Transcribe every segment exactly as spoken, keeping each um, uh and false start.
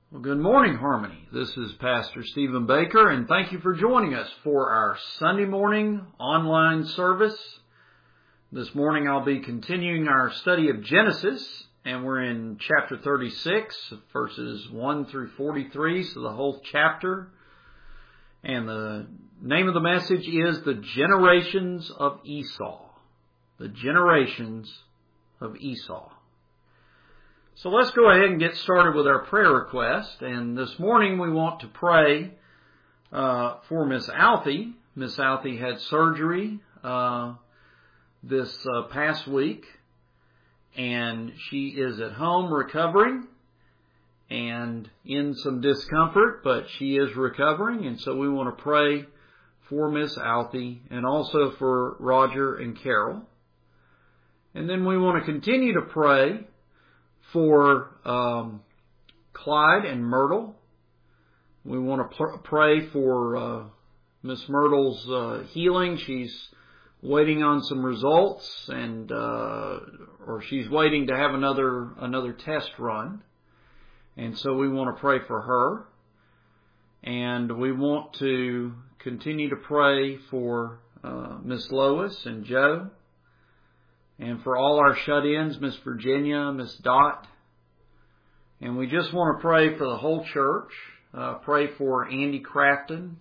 Well, good morning, Harmony. This is Pastor Stephen Baker, and thank you for joining us for our Sunday morning online service. This morning I'll be continuing our study of Genesis, and we're in chapter thirty-six, verses one through forty-three, so the whole chapter. And the name of the message is The Generations of Esau. The Generations of Esau. So let's go ahead and get started with our prayer request. And this morning we want to pray uh, for Miss Althea. Miss Althea had surgery uh, this uh, past week, and she is at home recovering and in some discomfort, but she is recovering. And so we want to pray for Miss Althea and also for Roger and Carol. And then we want to continue to pray for um, Clyde and Myrtle. We want to pr- pray for uh, Miss Myrtle's uh, healing. She's waiting on some results, and uh, or she's waiting to have another another test run. And so we want to pray for her. And we want to continue to pray for uh, Miss Lois and Joe. And for all our shut-ins, Miss Virginia, Miss Dot. And we just want to pray for the whole church. Uh, pray for Andy Crafton.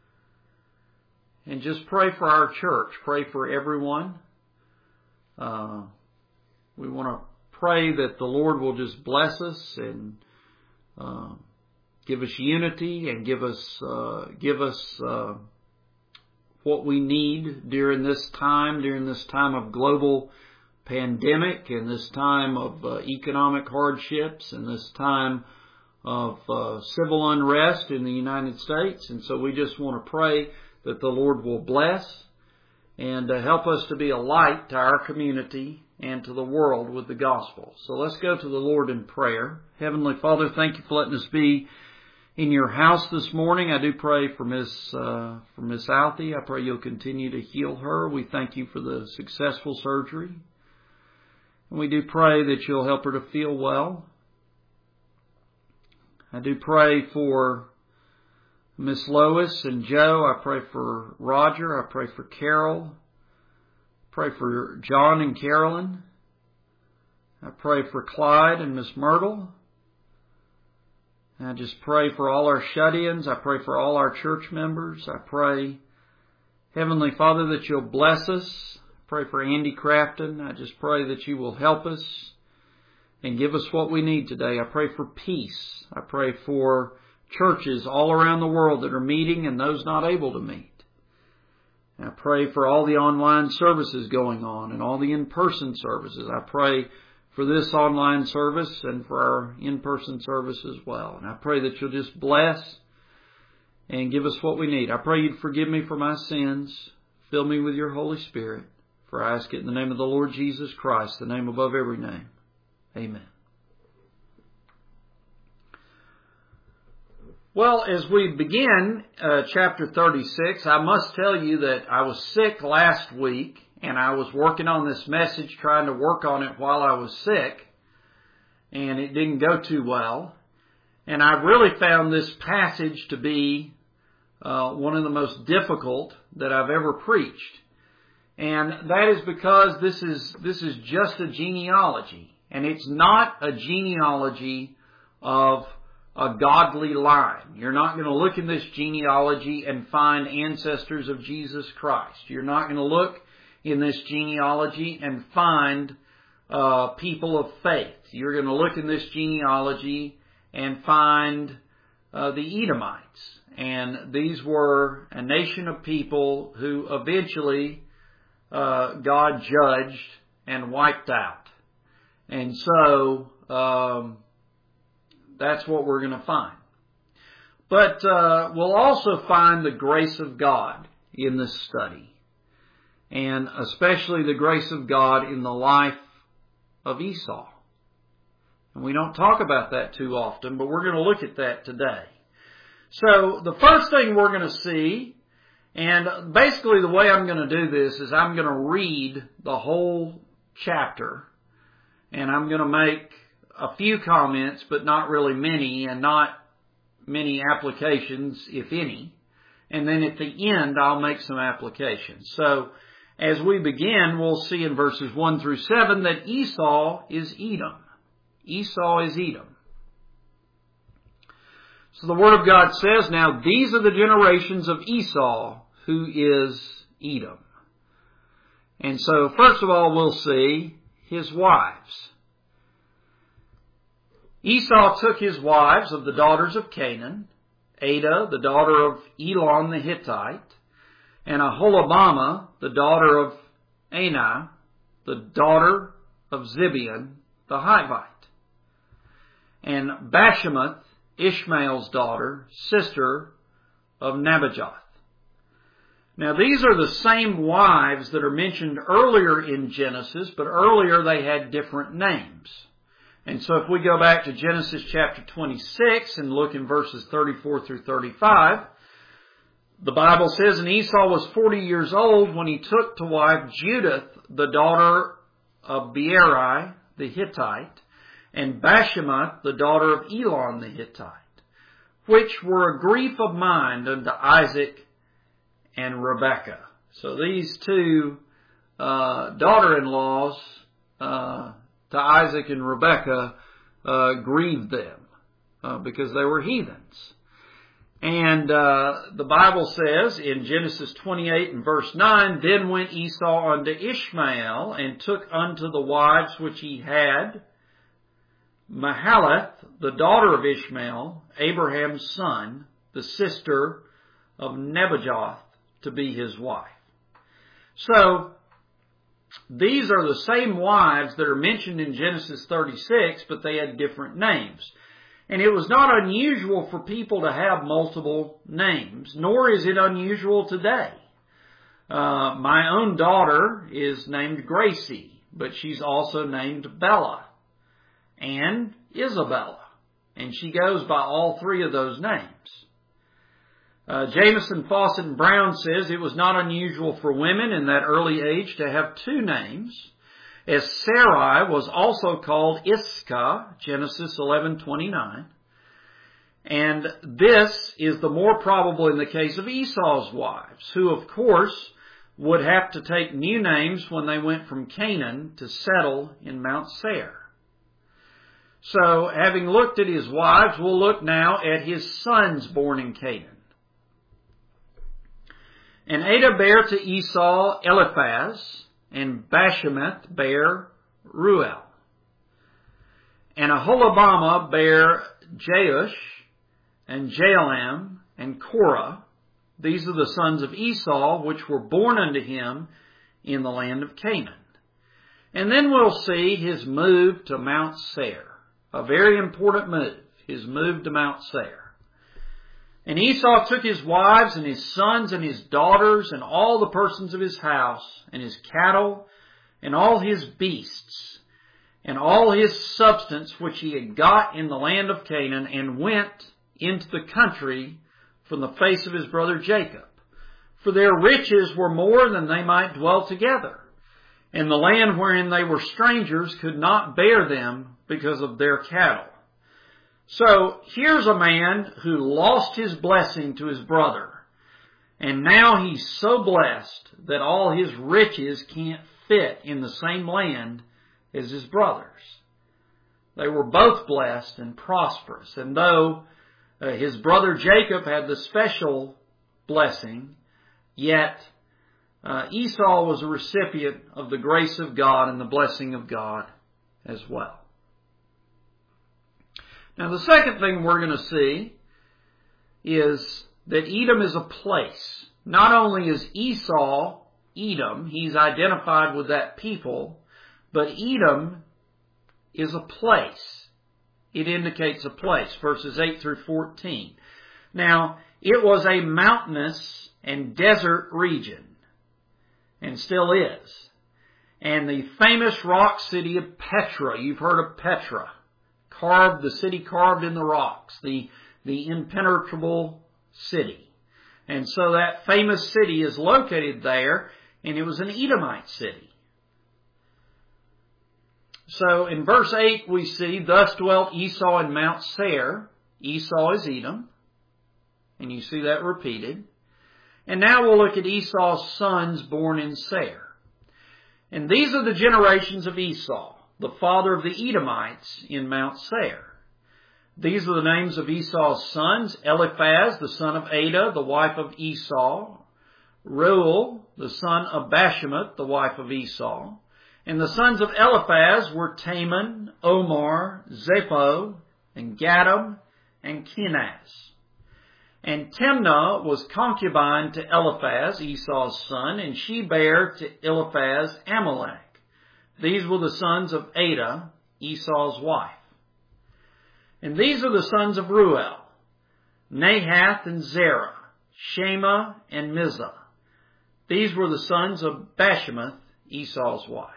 And just pray for our church. Pray for everyone. Uh, we want to pray that the Lord will just bless us and uh, give us unity and give us uh, give us uh, what we need during this time, during this time of global pandemic and this time of uh, economic hardships and this time of uh, civil unrest in the United States. And so we just want to pray that the Lord will bless and uh, help us to be a light to our community and to the world with the gospel. So let's go to the Lord in prayer. Heavenly Father, thank you for letting us be in your house this morning. I do pray for Miss uh, for Miss Althea. I pray you'll continue to heal her. We thank you for the successful surgery. And we do pray that you'll help her to feel well. I do pray for Miss Lois and Joe. I pray for Roger. I pray for Carol. I pray for John and Carolyn. I pray for Clyde and Miss Myrtle. I just pray for all our shut-ins. I pray for all our church members. I pray, Heavenly Father, that you'll bless us. I pray for Andy Crafton. I just pray that you will help us and give us what we need today. I pray for peace. I pray for churches all around the world that are meeting and those not able to meet. I pray for all the online services going on and all the in-person services. I pray for this online service and for our in-person service as well. And I pray that you'll just bless and give us what we need. I pray you'd forgive me for my sins. Fill me with your Holy Spirit. For I ask it in the name of the Lord Jesus Christ, the name above every name. Amen. Well, as we begin uh, chapter thirty-six, I must tell you that I was sick last week. And I was working on this message, trying to work on it while I was sick. And it didn't go too well. And I really found this passage to be uh, one of the most difficult that I've ever preached. And that is because this is this is just a genealogy. And it's not a genealogy of a godly line. You're not going to look in this genealogy and find ancestors of Jesus Christ. You're not going to look in this genealogy and find uh, people of faith. You're going to look in this genealogy and find uh, the Edomites. And these were a nation of people who eventually uh, God judged and wiped out. And so um, that's what we're going to find. But uh, we'll also find the grace of God in this study. And especially the grace of God in the life of Esau. And we don't talk about that too often, but we're going to look at that today. So the first thing we're going to see, and basically the way I'm going to do this is I'm going to read the whole chapter, and I'm going to make a few comments, but not really many, and not many applications, if any. And then at the end, I'll make some applications. So, as we begin, we'll see in verses one through seven that Esau is Edom. Esau is Edom. So the Word of God says, now these are the generations of Esau, who is Edom. And so, first of all, we'll see his wives. Esau took his wives of the daughters of Canaan, Adah, the daughter of Elon the Hittite, and Aholibamah, the daughter of Anah, the daughter of Zibeon the Hivite, and Bashemath, Ishmael's daughter, sister of Nebajoth. Now these are the same wives that are mentioned earlier in Genesis, but earlier they had different names. And so if we go back to Genesis chapter twenty-six and look in verses thirty-four through thirty-five, the Bible says, and Esau was forty years old when he took to wife Judith, the daughter of Beeri the Hittite, and Bashemath, the daughter of Elon the Hittite, which were a grief of mind unto Isaac and Rebekah. So these two uh, daughter-in-laws uh, to Isaac and Rebekah uh, grieved them uh, because they were heathens. And uh, the Bible says in Genesis twenty-eight and verse nine, then went Esau unto Ishmael and took unto the wives which he had Mahalath, the daughter of Ishmael, Abraham's son, the sister of Nebajoth, to be his wife. So, these are the same wives that are mentioned in Genesis thirty-six, but they had different names. And it was not unusual for people to have multiple names, nor is it unusual today. Uh, my own daughter is named Gracie, but she's also named Bella and Isabella, and she goes by all three of those names. Uh, Jamison, Fawcett, and Brown says it was not unusual for women in that early age to have two names, as Sarai was also called Iscah, Genesis eleven twenty-nine. And this is the more probable in the case of Esau's wives, who of course would have to take new names when they went from Canaan to settle in Mount Seir. So, having looked at his wives, we'll look now at his sons born in Canaan. And Adah bare to Esau Eliphaz, and Bashemath bare Ruel. And Aholibamah bare Jeush, and Jaalam, and Korah. These are the sons of Esau, which were born unto him in the land of Canaan. And then we'll see his move to Mount Seir. A very important move, his move to Mount Seir. And Esau took his wives and his sons and his daughters and all the persons of his house and his cattle and all his beasts and all his substance which he had got in the land of Canaan, and went into the country from the face of his brother Jacob. For their riches were more than they might dwell together, and the land wherein they were strangers could not bear them because of their cattle. So here's a man who lost his blessing to his brother, and now he's so blessed that all his riches can't fit in the same land as his brothers. They were both blessed and prosperous, and though uh, his brother Jacob had the special blessing, yet uh, Esau was a recipient of the grace of God and the blessing of God as well. Now, the second thing we're going to see is that Edom is a place. Not only is Esau Edom, he's identified with that people, but Edom is a place. It indicates a place, verses eight through fourteen. Now, it was a mountainous and desert region, and still is. And the famous rock city of Petra, you've heard of Petra. Carved, the city carved in the rocks, the, the impenetrable city. And so that famous city is located there, and it was an Edomite city. So in verse eight we see, thus dwelt Esau in Mount Seir. Esau is Edom. And you see that repeated. And now we'll look at Esau's sons born in Seir. And these are the generations of Esau, the father of the Edomites in Mount Seir. These are the names of Esau's sons: Eliphaz, the son of Adah, the wife of Esau; Reuel, the son of Bashemath, the wife of Esau. And the sons of Eliphaz were Taman, Omar, Zepho, and Gatam, and Kenaz. And Timnah was concubine to Eliphaz, Esau's son, and she bare to Eliphaz Amalek. These were the sons of Adah, Esau's wife. And these are the sons of Reuel: Nahath and Zerah, Shema and Mizah. These were the sons of Bashemath, Esau's wife.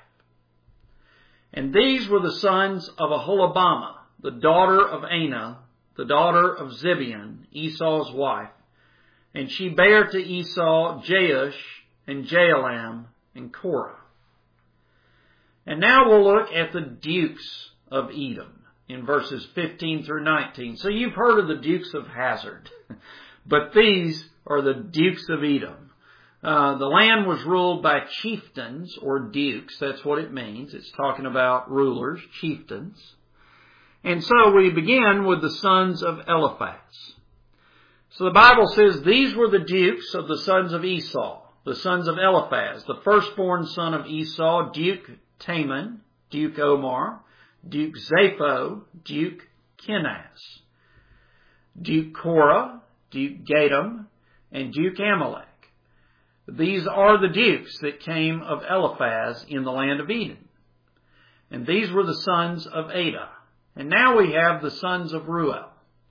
And these were the sons of Aholibamah, the daughter of Anah, the daughter of Zibeon, Esau's wife. And she bare to Esau Jeush and Jaalam and Korah. And now we'll look at the dukes of Edom in verses fifteen through nineteen. So you've heard of the Dukes of Hazzard, but these are the Dukes of Edom. Uh, the land was ruled by chieftains or dukes. That's what it means. It's talking about rulers, chieftains. And so we begin with the sons of Eliphaz. So the Bible says these were the dukes of the sons of Esau, the sons of Eliphaz, the firstborn son of Esau, Duke Taman, Duke Omar, Duke Zepho, Duke Kenaz, Duke Korah, Duke Gatam, and Duke Amalek. These are the dukes that came of Eliphaz in the land of Edom. And these were the sons of Adah. And now we have the sons of Reuel.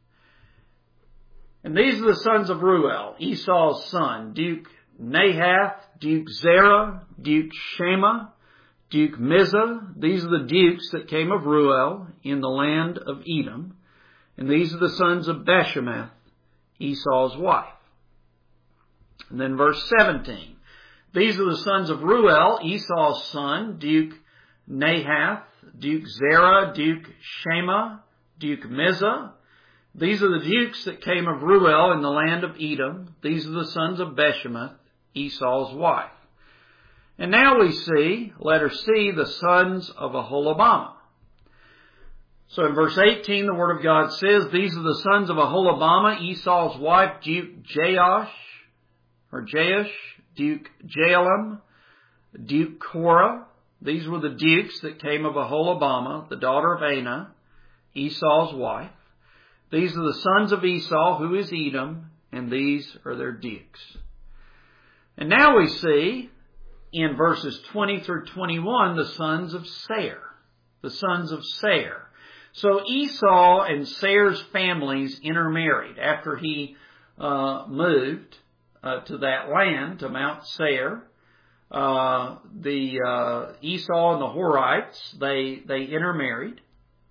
And these are the sons of Reuel, Esau's son: Duke Nahath, Duke Zerah, Duke Shema, Duke Mizah. These are the dukes that came of Reuel in the land of Edom. And these are the sons of Bashemath, Esau's wife. And then verse seventeen. These are the sons of Reuel, Esau's son: Duke Nahath, Duke Zerah, Duke Shema, Duke Mizah. These are the dukes that came of Reuel in the land of Edom. These are the sons of Bashemath, Esau's wife. And now we see, letter C, the sons of Aholibamah. So in verse eighteen, the Word of God says, these are the sons of Aholibamah, Esau's wife, Duke Jeush, or Jeush, Duke Jaalam, Duke Korah. These were the dukes that came of Aholibamah, the daughter of Anah, Esau's wife. These are the sons of Esau, who is Edom, and these are their dukes. And now we see in verses twenty through twenty-one the sons of Seir. The sons of Seir. So Esau and Seir's families intermarried after he uh, moved uh, to that land, to Mount Seir. Uh, the uh, Esau and the Horites, they, they intermarried.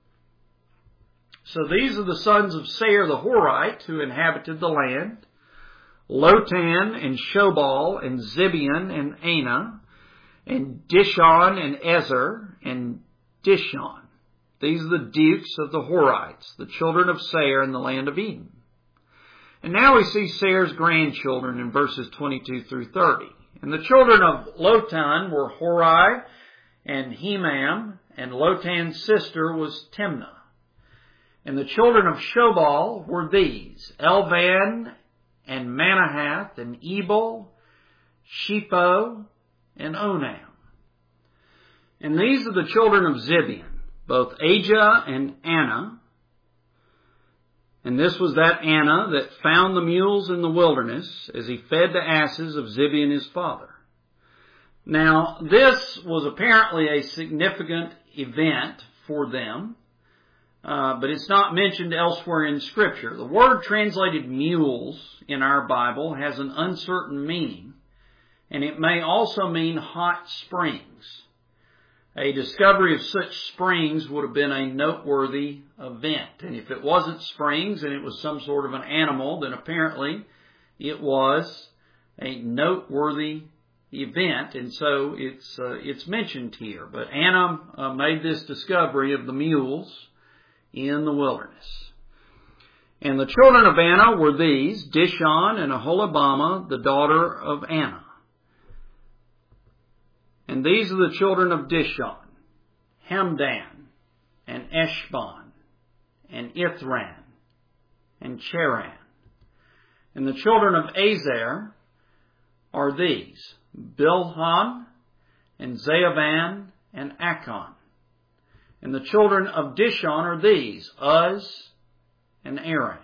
So these are the sons of Seir the Horite who inhabited the land: Lotan and Shobal and Zibeon and Anah and Dishon and Ezer and Dishon. These are the dukes of the Horites, the children of Seir in the land of Edom. And now we see Seir's grandchildren in verses twenty-two through thirty. And the children of Lotan were Hori and Hemam, and Lotan's sister was Timnah. And the children of Shobal were these: Elvan and Manahath and Ebal, Shepho and Onam. And these are the children of Zibeon, both Ajah and Anah. And this was that Anah that found the mules in the wilderness as he fed the asses of Zibeon his father. Now, this was apparently a significant event for them, uh, but it's not mentioned elsewhere in Scripture. The word translated mules in our Bible has an uncertain meaning, and it may also mean hot springs. A discovery of such springs would have been a noteworthy event. And if it wasn't springs and it was some sort of an animal, then apparently it was a noteworthy event, and so it's uh, it's mentioned here. But Anna uh, made this discovery of the mules in the wilderness. And the children of Anna were these, Dishon and Aholibamah, the daughter of Anna. And these are the children of Dishon, Hamdan, and Eshban, and Ithran, and Cheran. And the children of Azer are these, Bilhan, and Zaavan, and Akon. And the children of Dishon are these, Uz, and Aran.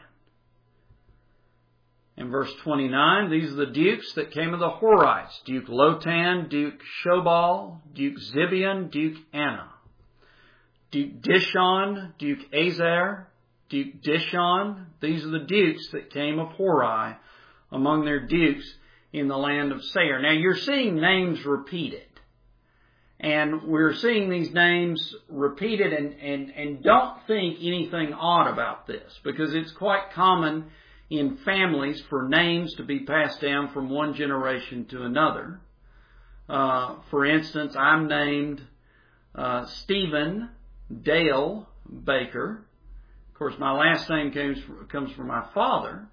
In verse twenty-nine, these are the dukes that came of the Horites, Duke Lotan, Duke Shobal, Duke Zibeon, Duke Anna. Duke Dishon, Duke Azer, Duke Dishon. These are the dukes that came of Hori among their dukes in the land of Seir. Now you're seeing names repeated. And we're seeing these names repeated, and, and, and don't think anything odd about this, because it's quite common in families for names to be passed down from one generation to another. Uh, for instance, I'm named uh, Stephen Dale Baker. Of course, my last name comes from, comes from my father.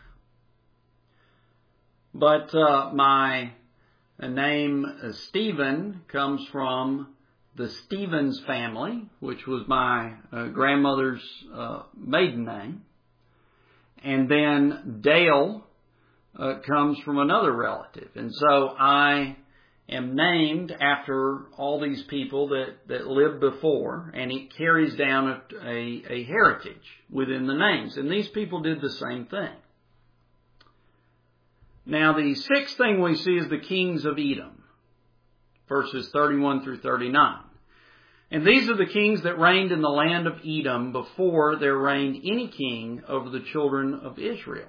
But uh, my name uh, Stephen comes from the Stevens family, which was my uh, grandmother's uh, maiden name. And then Dale uh, comes from another relative. And so I am named after all these people that, that lived before, and it carries down a, a, a heritage within the names. And these people did the same thing. Now, the sixth thing we see is the kings of Edom, verses thirty-one through thirty-nine. And these are the kings that reigned in the land of Edom before there reigned any king over the children of Israel.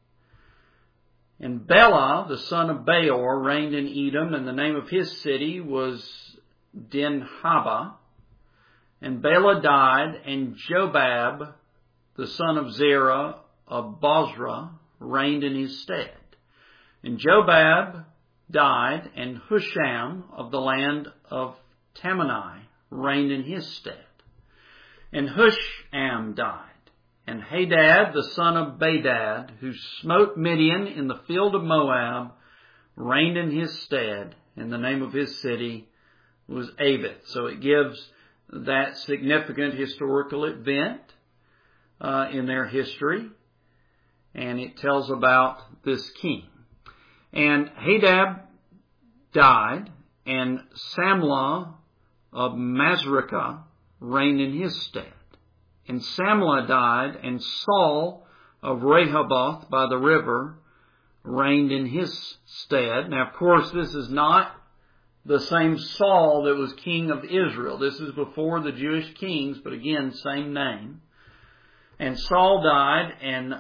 And Bela, the son of Beor, reigned in Edom, and the name of his city was Dinhabah. And Bela died, and Jobab, the son of Zerah of Bozrah, reigned in his stead. And Jobab died, and Husham of the land of Tamanai reigned in his stead. And Husham died, and Hadad, the son of Bedad, who smote Midian in the field of Moab, reigned in his stead, and the name of his city was Avith. So it gives that significant historical event uh, in their history, and it tells about this king. And Hadad died, and Samlah of Masrekah reigned in his stead. And Samlah died, and Saul of Rehoboth by the river reigned in his stead. Now, of course, this is not the same Saul that was king of Israel. This is before the Jewish kings, but again, same name. And Saul died, and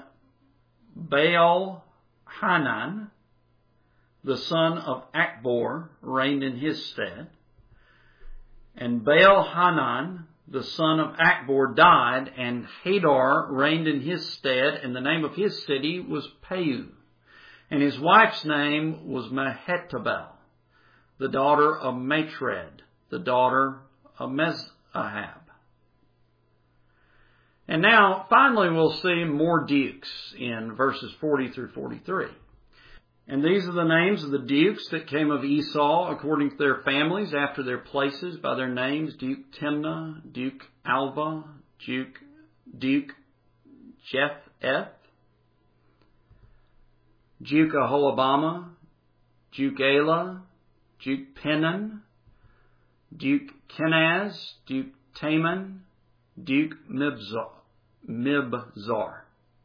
Baal-Hanan, the son of Achbor, reigned in his stead. And Baal-Hanan, the son of Achbor, died, and Hadar reigned in his stead, and the name of his city was Peu. And his wife's name was Mehetabel, the daughter of Matred, the daughter of Mezahab. And now, finally, we'll see more dukes in verses forty through forty-three. And these are the names of the dukes that came of Esau according to their families after their places by their names: Duke Timnah, Duke Alva, Duke, Duke Jepheth, Duke Aholibamah, Duke Elah, Duke Penan, Duke Kenaz, Duke Taman, Duke Mibzar, Mibzar,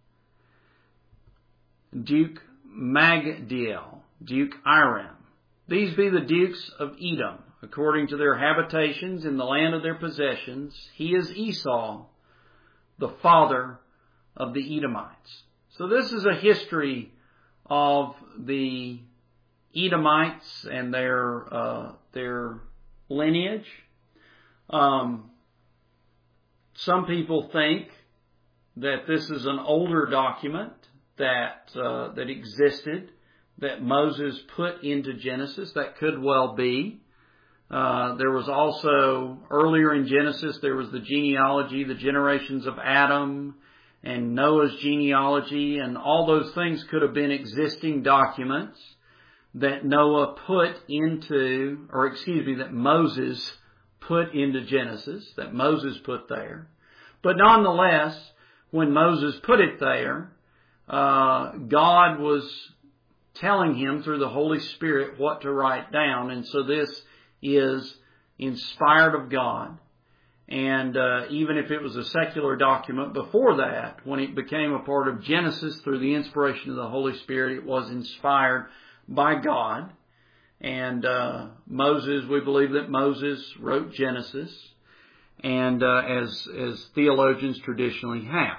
Duke Magdiel, Duke Iram. These be the dukes of Edom, according to their habitations in the land of their possessions. He is Esau, the father of the Edomites. So this is a history of the Edomites and their uh, their lineage. Um, some people think that this is an older document that uh, that existed that Moses put into Genesis. That could well be. Uh, there was also, earlier in Genesis, there was the genealogy, the generations of Adam and Noah's genealogy, and all those things could have been existing documents that Noah put into, or excuse me, that Moses put into Genesis, that Moses put there. But nonetheless, when Moses put it there, uh, God was telling him through the Holy Spirit what to write down, and so this is inspired of God. And uh, even if it was a secular document before that, when it became a part of Genesis through the inspiration of the Holy Spirit, it was inspired by God. And uh, Moses, we believe that Moses wrote Genesis, and uh, as as theologians traditionally have.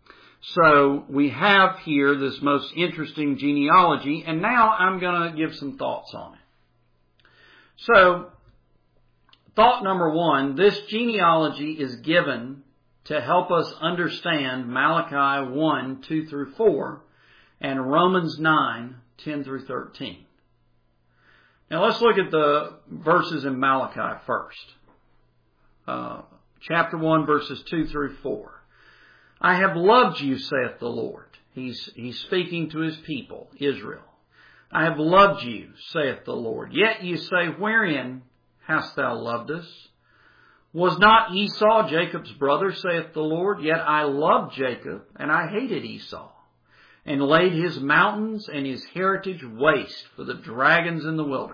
So we have here this most interesting genealogy, and now I'm going to give some thoughts on it. So, thought number one, this genealogy is given to help us understand Malachi one, two through four, and Romans nine, ten through thirteen. Now let's look at the verses in Malachi first. Uh, chapter one, verses two through four. I have loved you, saith the Lord. He's, he's speaking to his people, Israel. I have loved you, saith the Lord. Yet you say, wherein hast thou loved us? Was not Esau Jacob's brother, saith the Lord? Yet I loved Jacob, and I hated Esau, and laid his mountains and his heritage waste for the dragons in the wilderness.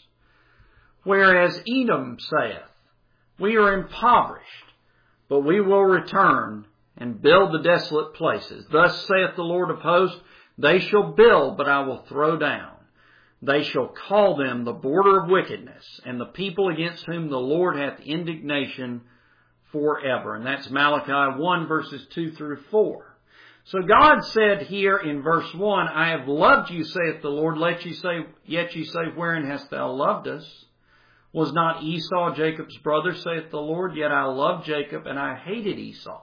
Whereas Edom saith, we are impoverished, but we will return and build the desolate places. Thus saith the Lord of hosts, they shall build, but I will throw down. They shall call them the border of wickedness, and the people against whom the Lord hath indignation forever. And that's Malachi one, verses two through four. So God said here in verse one, I have loved you, saith the Lord, let you say, yet you say, wherein hast thou loved us? Was not Esau Jacob's brother, saith the Lord? Yet I loved Jacob, and I hated Esau.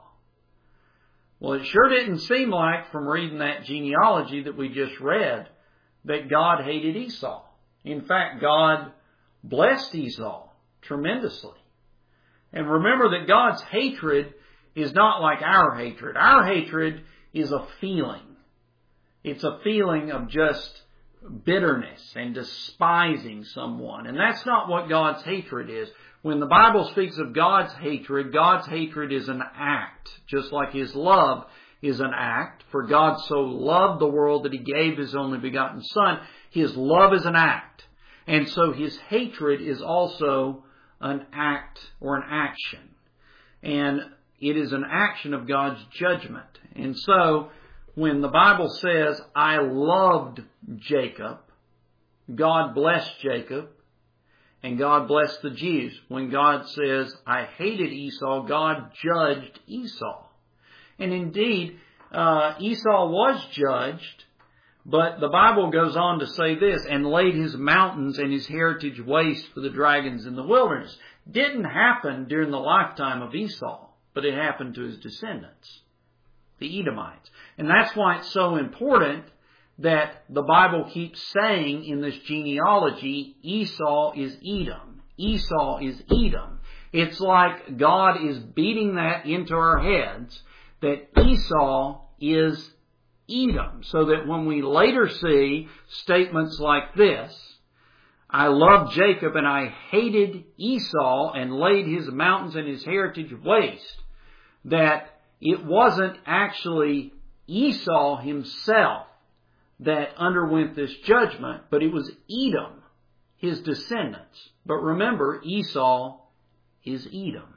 Well, it sure didn't seem like, from reading that genealogy that we just read, that God hated Esau. In fact, God blessed Esau tremendously. And remember that God's hatred is not like our hatred. Our hatred is a feeling. It's a feeling of just bitterness and despising someone. And that's not what God's hatred is. When the Bible speaks of God's hatred, God's hatred is an act, just like His love is an act. For God so loved the world that He gave His only begotten Son. His love is an act. And so His hatred is also an act or an action. And it is an action of God's judgment. And so when the Bible says, I loved Jacob, God blessed Jacob, and God blessed the Jews. When God says, I hated Esau, God judged Esau. And indeed, uh, Esau was judged, but the Bible goes on to say this, and laid his mountains and his heritage waste for the dragons in the wilderness. Didn't happen during the lifetime of Esau, but it happened to his descendants, the Edomites. And that's why it's so important that the Bible keeps saying in this genealogy, Esau is Edom. Esau is Edom. It's like God is beating that into our heads, that Esau is Edom. So that when we later see statements like this, I loved Jacob and I hated Esau and laid his mountains and his heritage waste, that it wasn't actually Esau himself that underwent this judgment, but it was Edom, his descendants. But remember, Esau is Edom.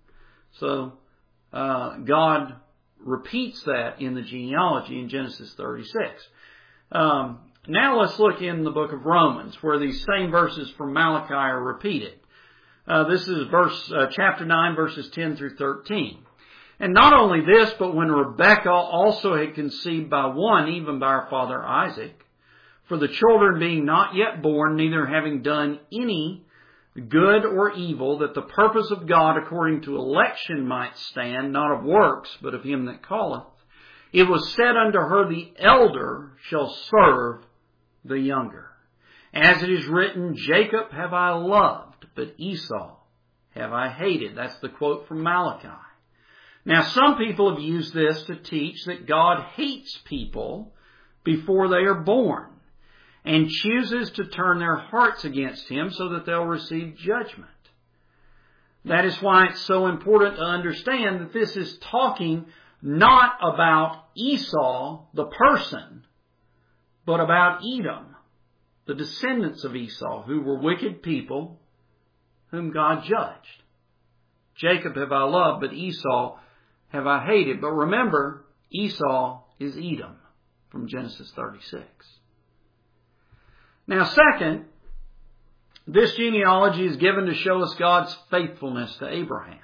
So uh, God repeats that in the genealogy in Genesis thirty-six. Um, now let's look in the book of Romans, where these same verses from Malachi are repeated. Uh, this is verse uh, chapter nine, verses ten through thirteen. And not only this, but when Rebekah also had conceived by one, even by our father Isaac, for the children being not yet born, neither having done any good or evil, that the purpose of God according to election might stand, not of works, but of him that calleth, it was said unto her, the elder shall serve the younger. As it is written, Jacob have I loved, but Esau have I hated. That's the quote from Malachi. Now, some people have used this to teach that God hates people before they are born and chooses to turn their hearts against Him so that they'll receive judgment. That is why it's so important to understand that this is talking not about Esau, the person, but about Edom, the descendants of Esau, who were wicked people whom God judged. Jacob have I loved, but Esau have I hated. But remember, Esau is Edom from Genesis thirty-six. Now, second, this genealogy is given to show us God's faithfulness to Abraham.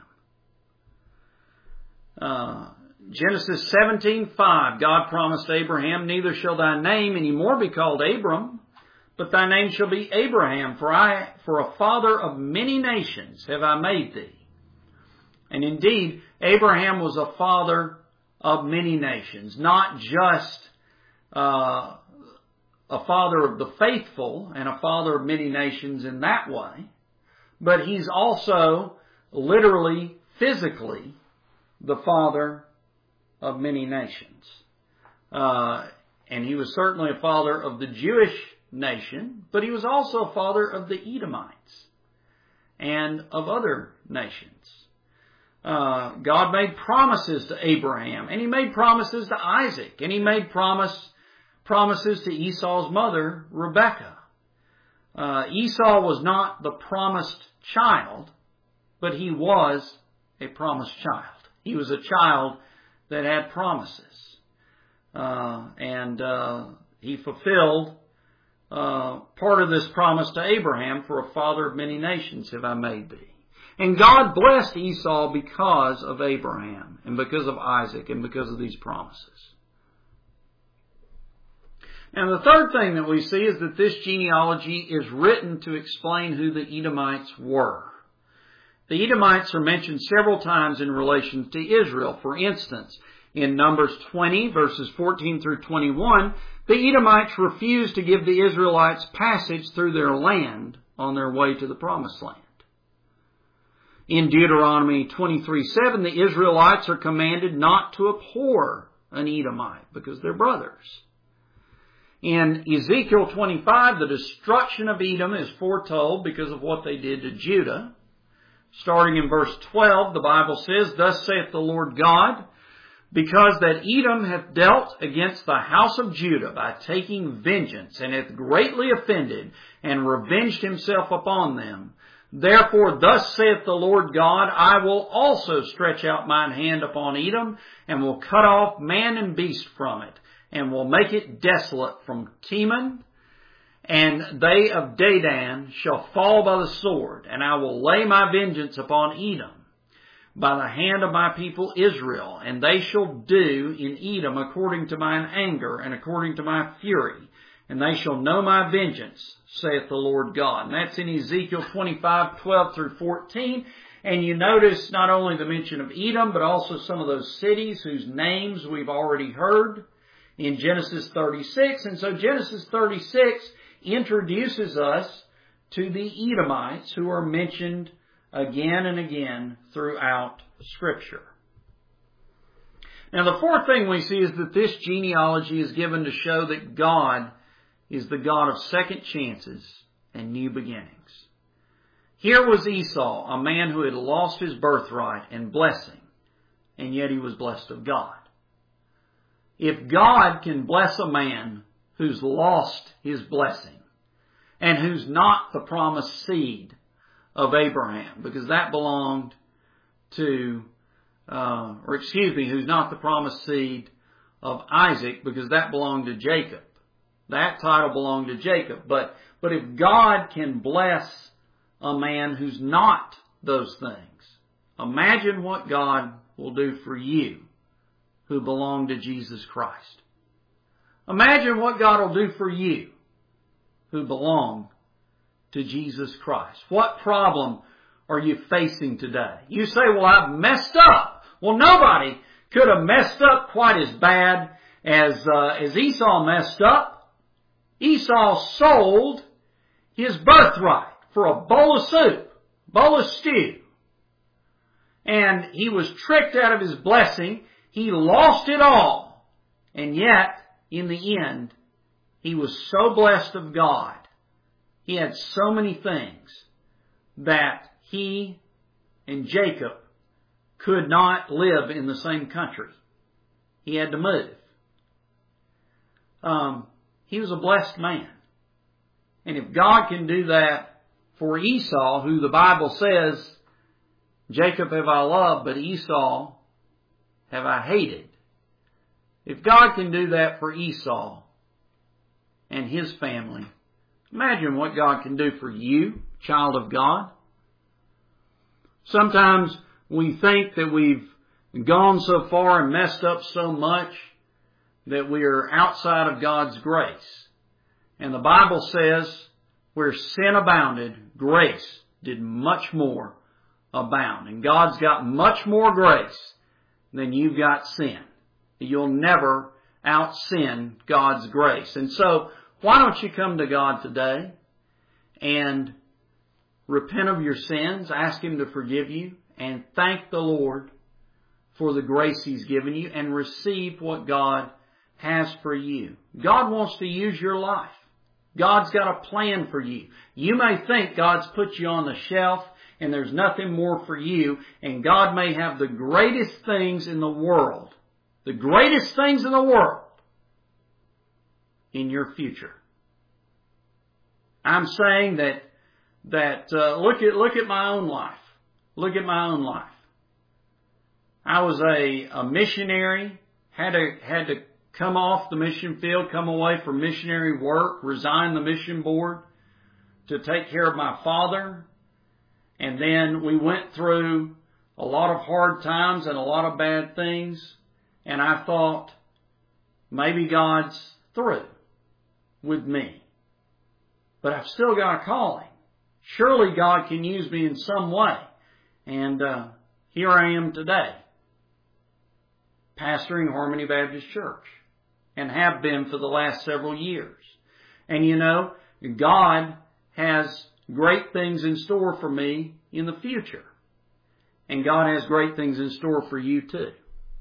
Uh, Genesis seventeen five, God promised Abraham, neither shall thy name any more be called Abram, but thy name shall be Abraham, for I, for a father of many nations have I made thee. And indeed, Abraham was a father of many nations, not just uh, a father of the faithful and a father of many nations in that way, but he's also literally, physically, the father of many nations. Uh, and he was certainly a father of the Jewish nation, but he was also a father of the Edomites and of other nations. Uh, God made promises to Abraham, and He made promises to Isaac, and He made promise, promises to Esau's mother, Rebekah. Uh, Esau was not the promised child, but he was a promised child. He was a child that had promises. Uh, and uh, he fulfilled uh, part of this promise to Abraham, for a father of many nations have I made thee. And God blessed Esau because of Abraham and because of Isaac and because of these promises. And the third thing that we see is that this genealogy is written to explain who the Edomites were. The Edomites are mentioned several times in relation to Israel. For instance, in Numbers twenty, verses fourteen through twenty-one, the Edomites refused to give the Israelites passage through their land on their way to the Promised Land. In Deuteronomy twenty-three seven, the Israelites are commanded not to abhor an Edomite because they're brothers. In Ezekiel twenty-five, the destruction of Edom is foretold because of what they did to Judah. Starting in verse twelve, the Bible says, Thus saith the Lord God, because that Edom hath dealt against the house of Judah by taking vengeance, and hath greatly offended, and revenged himself upon them, therefore thus saith the Lord God, I will also stretch out mine hand upon Edom, and will cut off man and beast from it, and will make it desolate from Teman, and they of Dedan shall fall by the sword, and I will lay my vengeance upon Edom by the hand of my people Israel, and they shall do in Edom according to mine anger and according to my fury, and they shall know my vengeance, saith the Lord God. And that's in Ezekiel twenty-five, twelve through fourteen. And you notice not only the mention of Edom, but also some of those cities whose names we've already heard in Genesis thirty-six. And so Genesis thirty-six introduces us to the Edomites, who are mentioned again and again throughout Scripture. Now, the fourth thing we see is that this genealogy is given to show that God is the God of second chances and new beginnings. Here was Esau, a man who had lost his birthright and blessing, and yet he was blessed of God. If God can bless a man who's lost his blessing and who's not the promised seed of Abraham, because that belonged to, uh, or excuse me, who's not the promised seed of Isaac, because that belonged to Jacob. That title belonged to Jacob. But, but if God can bless a man who's not those things, imagine what God will do for you who belong to Jesus Christ. Imagine what God will do for you who belong to Jesus Christ. What problem are you facing today? You say, well, I've messed up. Well, nobody could have messed up quite as bad as, uh, as Esau messed up. Esau sold his birthright for a bowl of soup, bowl of stew. And he was tricked out of his blessing. He lost it all. And yet, in the end, he was so blessed of God. He had so many things that he and Jacob could not live in the same country. He had to move. Um, he was a blessed man. And if God can do that for Esau, who the Bible says, Jacob have I loved, but Esau have I hated. If God can do that for Esau and his family, imagine what God can do for you, child of God. Sometimes we think that we've gone so far and messed up so much that we are outside of God's grace. And the Bible says, where sin abounded, grace did much more abound. And God's got much more grace than you've got sin. You'll never out-sin God's grace. And so, why don't you come to God today and repent of your sins, ask Him to forgive you, and thank the Lord for the grace He's given you, and receive what God has for you. God wants to use your life. God's got a plan for you. You may think God's put you on the shelf and there's nothing more for you, and God may have the greatest things in the world, the greatest things in the world in your future. I'm saying that that uh, look at look at my own life. Look at my own life. I was a, a missionary, had to had to come off the mission field, come away from missionary work, resign the mission board to take care of my father. And then we went through a lot of hard times and a lot of bad things. And I thought, maybe God's through with me. But I've still got a calling. Surely God can use me in some way. And uh, here I am today, pastoring Harmony Baptist Church, and have been for the last several years. And you know, God has great things in store for me in the future. And God has great things in store for you too.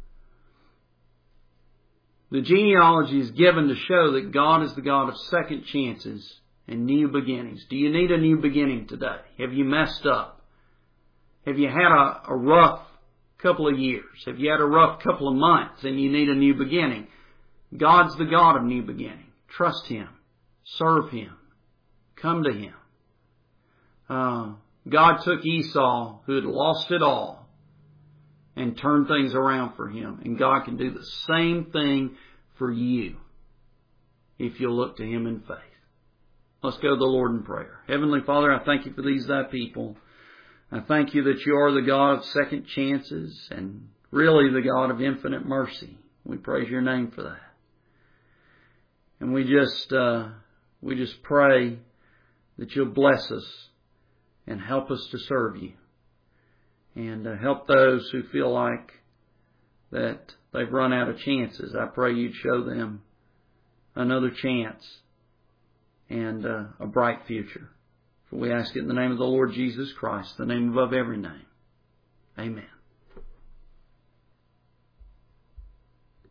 The genealogy is given to show that God is the God of second chances and new beginnings. Do you need a new beginning today? Have you messed up? Have you had a, a rough couple of years? Have you had a rough couple of months and you need a new beginning? God's the God of new beginning. Trust Him. Serve Him. Come to Him. Uh, God took Esau, who had lost it all, and turned things around for him. And God can do the same thing for you if you'll look to Him in faith. Let's go to the Lord in prayer. Heavenly Father, I thank You for these Thy people. I thank You that You are the God of second chances and really the God of infinite mercy. We praise Your name for that. And we just, uh, we just pray that You'll bless us and help us to serve You. And uh, help those who feel like that they've run out of chances. I pray You'd show them another chance and uh, a bright future. For we ask it in the name of the Lord Jesus Christ, the name above every name. Amen.